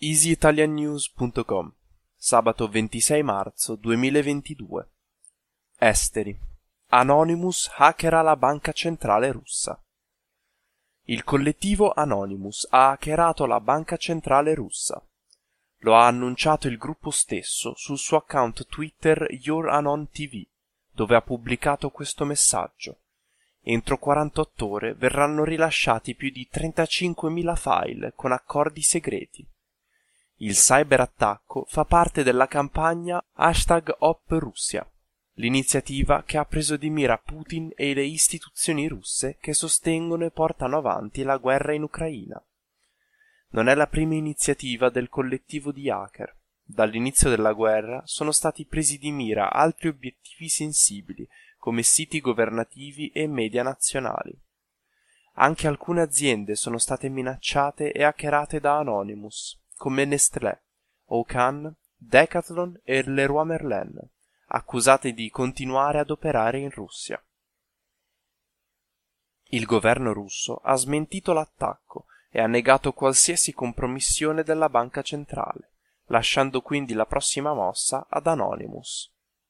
easyitaliannews.com, sabato 26 marzo 2022. Esteri. Anonymous hackera la banca centrale russa. Il collettivo Anonymous ha hackerato la banca centrale russa. Lo ha annunciato il gruppo stesso sul suo account Twitter YourAnonTV, dove ha pubblicato questo messaggio. Entro 48 ore verranno rilasciati più di 35.000 file con accordi segreti. Il cyberattacco fa parte della campagna #OpRussia, l'iniziativa che ha preso di mira Putin e le istituzioni russe che sostengono e portano avanti la guerra in Ucraina. Non è la prima iniziativa del collettivo di hacker. Dall'inizio della guerra sono stati presi di mira altri obiettivi sensibili come siti governativi e media nazionali. Anche alcune aziende sono state minacciate e hackerate da Anonymous, come Nestlé, Auchan, Decathlon e Leroy Merlin, accusate di continuare ad operare in Russia. Il governo russo ha smentito l'attacco e ha negato qualsiasi compromissione della banca centrale, lasciando quindi la prossima mossa ad Anonymous.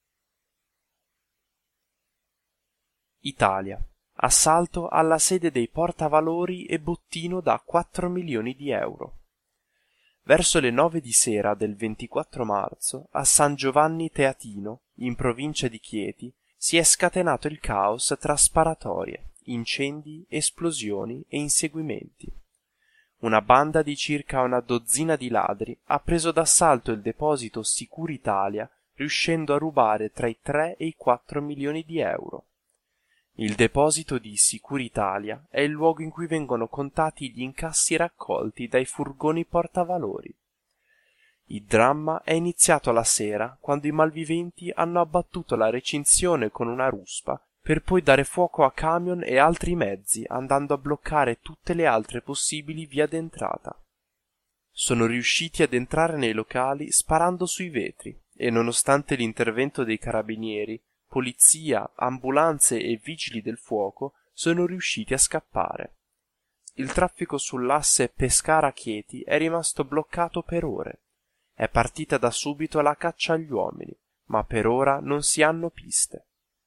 Italia. Assalto alla sede dei portavalori e bottino da 4 milioni di euro. Verso le 9 di sera del 24 marzo, a San Giovanni Teatino, in provincia di Chieti, si è scatenato il caos tra sparatorie, incendi, esplosioni e inseguimenti. Una banda di circa una dozzina di ladri ha preso d'assalto il deposito Sicuritalia, riuscendo a rubare tra i 3 e i 4 milioni di euro. Il deposito di Sicuritalia è il luogo in cui vengono contati gli incassi raccolti dai furgoni portavalori. Il dramma è iniziato la sera quando i malviventi hanno abbattuto la recinzione con una ruspa per poi dare fuoco a camion e altri mezzi, andando a bloccare tutte le altre possibili vie d'entrata. Sono riusciti ad entrare nei locali sparando sui vetri e, nonostante l'intervento dei carabinieri, polizia, ambulanze e vigili del fuoco, sono riusciti a scappare. Il traffico sull'asse Pescara-Chieti è rimasto bloccato per ore. È partita da subito la caccia agli uomini, ma per ora non si hanno piste.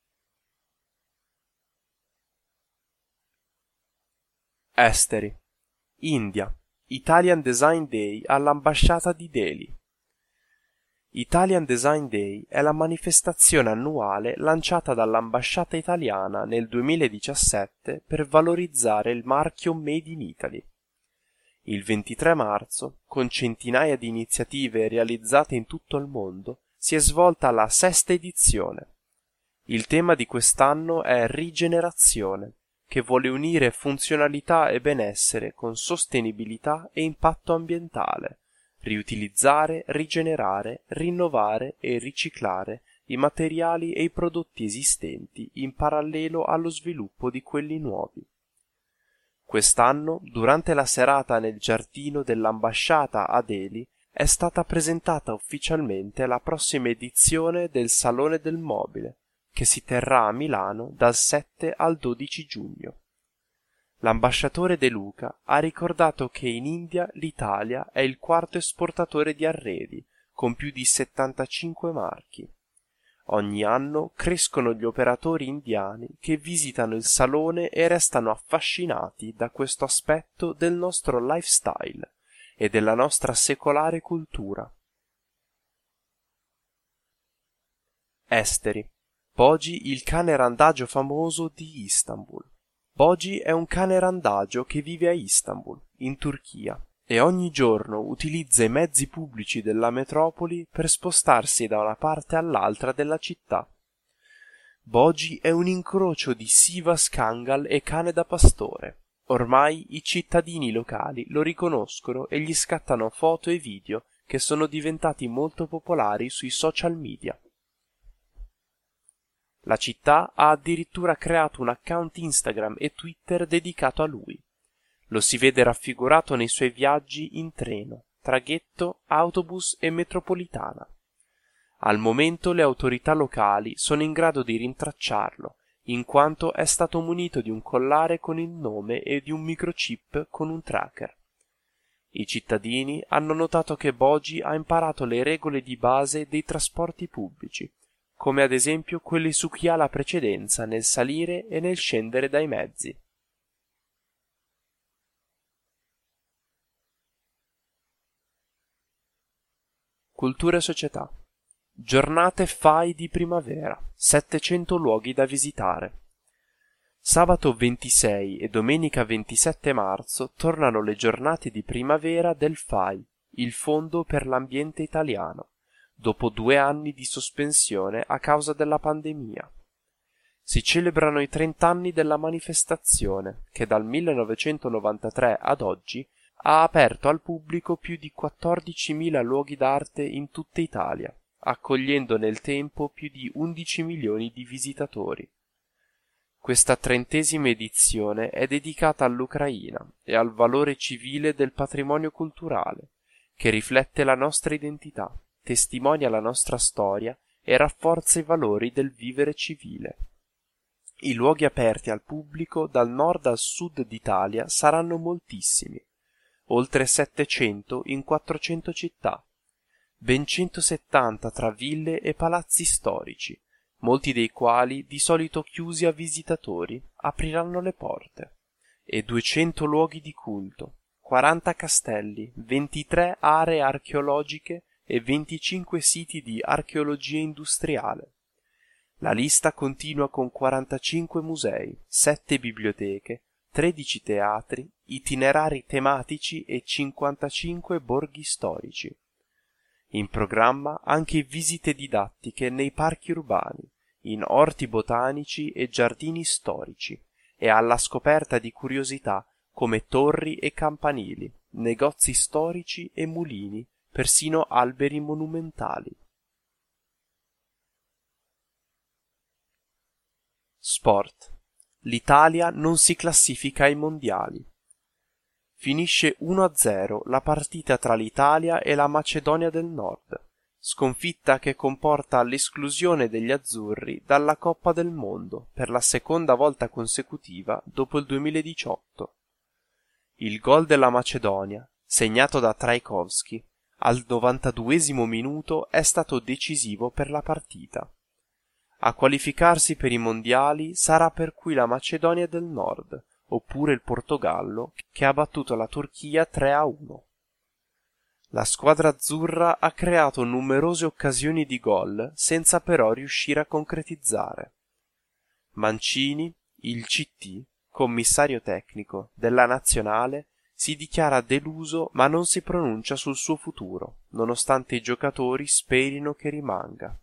Esteri. India. Italian Design Day all'ambasciata di Delhi. Italian Design Day è la manifestazione annuale lanciata dall'ambasciata italiana nel 2017 per valorizzare il marchio Made in Italy. Il 23 marzo, con centinaia di iniziative realizzate in tutto il mondo, si è svolta la 6ª edizione. Il tema di quest'anno è Rigenerazione, che vuole unire funzionalità e benessere con sostenibilità e impatto ambientale, riutilizzare, rigenerare, rinnovare e riciclare i materiali e i prodotti esistenti in parallelo allo sviluppo di quelli nuovi. Quest'anno, durante la serata nel giardino dell'ambasciata a Delhi, è stata presentata ufficialmente la prossima edizione del Salone del Mobile, che si terrà a Milano dal 7 al 12 giugno. L'ambasciatore De Luca ha ricordato che in India l'Italia è il quarto esportatore di arredi, con più di 75 marchi. Ogni anno crescono gli operatori indiani che visitano il salone e restano affascinati da questo aspetto del nostro lifestyle e della nostra secolare cultura. Esteri. Bogi, il cane randagio famoso di Istanbul. Bogi è un cane randagio che vive a Istanbul, in Turchia, e ogni giorno utilizza i mezzi pubblici della metropoli per spostarsi da una parte all'altra della città. Bogi è un incrocio di Sivas Kangal e cane da pastore. Ormai i cittadini locali lo riconoscono e gli scattano foto e video che sono diventati molto popolari sui social media. La città ha addirittura creato un account Instagram e Twitter dedicato a lui. Lo si vede raffigurato nei suoi viaggi in treno, traghetto, autobus e metropolitana. Al momento le autorità locali sono in grado di rintracciarlo, in quanto è stato munito di un collare con il nome e di un microchip con un tracker. I cittadini hanno notato che Bogi ha imparato le regole di base dei trasporti pubblici, come ad esempio quelle su chi ha la precedenza nel salire e nel scendere dai mezzi. Cultura e società. Giornate FAI di primavera, 700 luoghi da visitare. Sabato 26 e domenica 27 marzo tornano le giornate di primavera del FAI, il Fondo per l'Ambiente Italiano, dopo 2 anni di sospensione a causa della pandemia. Si celebrano i 30 anni della manifestazione, che dal 1993 ad oggi ha aperto al pubblico più di 14.000 luoghi d'arte in tutta Italia, accogliendo nel tempo più di 11 milioni di visitatori. Questa 30ª edizione è dedicata all'Ucraina e al valore civile del patrimonio culturale, che riflette la nostra identità, testimonia la nostra storia e rafforza i valori del vivere civile. I luoghi aperti al pubblico dal nord al sud d'Italia saranno moltissimi, oltre 700 in 400 città, ben 170 tra ville e palazzi storici, molti dei quali, di solito chiusi a visitatori, apriranno le porte, e 200 luoghi di culto, 40 castelli, 23 aree archeologiche e 25 siti di archeologia industriale. La lista continua con 45 musei, 7 biblioteche, 13 teatri, itinerari tematici e 55 borghi storici. In programma anche visite didattiche nei parchi urbani, in orti botanici e giardini storici, e alla scoperta di curiosità come torri e campanili, negozi storici e mulini, persino alberi monumentali. Sport. L'Italia non si classifica ai mondiali. Finisce 1-0 la partita tra l'Italia e la Macedonia del Nord, sconfitta che comporta l'esclusione degli azzurri dalla Coppa del Mondo per la seconda volta consecutiva dopo il 2018. Il gol della Macedonia, segnato da Trajkovskij, al 92esimo minuto è stato decisivo per la partita. A qualificarsi per i mondiali sarà per cui la Macedonia del Nord, oppure il Portogallo, che ha battuto la Turchia 3-1. La squadra azzurra ha creato numerose occasioni di gol senza però riuscire a concretizzare. Mancini, il CT, commissario tecnico della nazionale, si dichiara deluso ma non si pronuncia sul suo futuro, nonostante i giocatori sperino che rimanga.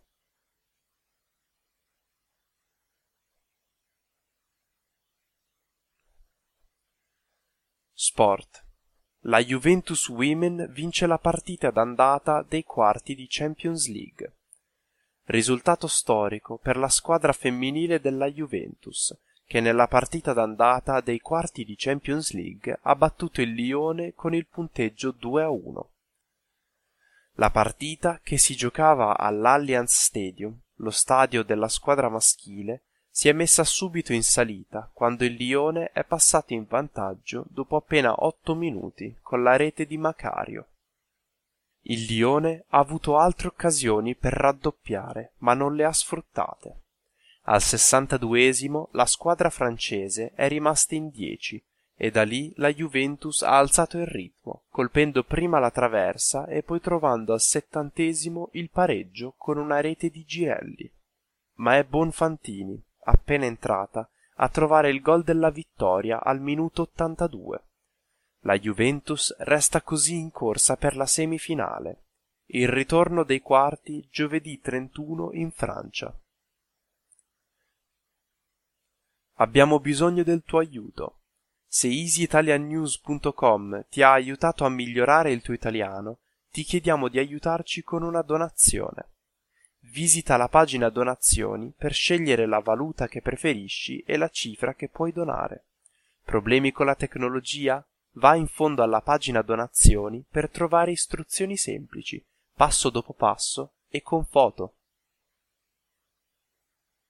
Sport. La Juventus Women vince la partita d'andata dei quarti di Champions League. Risultato storico per la squadra femminile della Juventus, che nella partita d'andata dei quarti di Champions League ha battuto il Lione con il punteggio 2-1. La partita, che si giocava all'Allianz Stadium, lo stadio della squadra maschile, si è messa subito in salita quando il Lione è passato in vantaggio dopo appena 8 minuti con la rete di Macario. Il Lione ha avuto altre occasioni per raddoppiare, ma non le ha sfruttate. Al 62esimo la squadra francese è rimasta in 10 e da lì la Juventus ha alzato il ritmo, colpendo prima la traversa e poi trovando al 70esimo il pareggio con una rete di Girelli. Ma è Bonfantini, appena entrata, a trovare il gol della vittoria al minuto 82. La Juventus resta così in corsa per la semifinale. Il ritorno dei quarti giovedì 31 in Francia. Abbiamo bisogno del tuo aiuto. Se easyitaliannews.com ti ha aiutato a migliorare il tuo italiano, ti chiediamo di aiutarci con una donazione. Visita la pagina donazioni per scegliere la valuta che preferisci e la cifra che puoi donare. Problemi con la tecnologia? Va in fondo alla pagina donazioni per trovare istruzioni semplici, passo dopo passo e con foto.